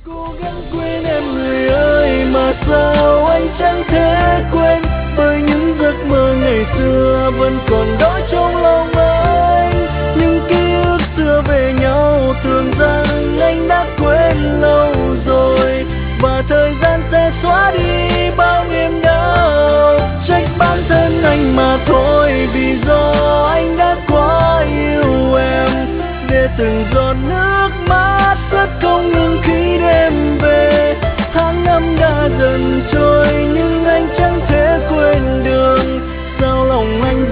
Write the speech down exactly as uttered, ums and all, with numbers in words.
Cố gắng quên em người ơi, mà sao anh chẳng thể quên, bởi những giấc mơ ngày xưa vẫn còn đó trong lòng anh. Những ký ức xưa về nhau, tưởng rằng anh đã quên lâu rồi, và thời gian sẽ xóa đi bao niềm đau. Trách bản thân anh mà thôi, vì do anh đã quá yêu em, để từng giọt nước mắt rớt không ngừng khi đêm về. Tháng năm đã dần trôi nhưng anh chẳng thể quên được, sao lòng anh